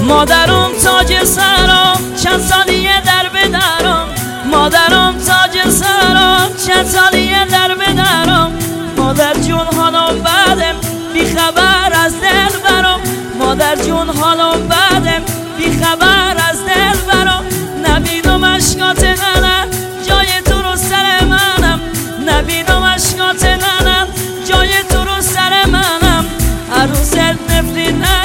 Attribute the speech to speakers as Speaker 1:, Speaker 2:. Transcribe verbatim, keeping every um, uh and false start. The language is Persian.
Speaker 1: مادرم تاج سرم چند سالیه در بدرم، مادرم تاج سرم چند سالیه در بدرم. مادر جون حالم بعدم بی خبر از دل برم، مادر جون حالم بعدم بی خبر از دل برم. نبینم اشکات ننم جای تو رو سر منم، نبینم اشکات ننم جای تو رو سر منم. عروست نفرینم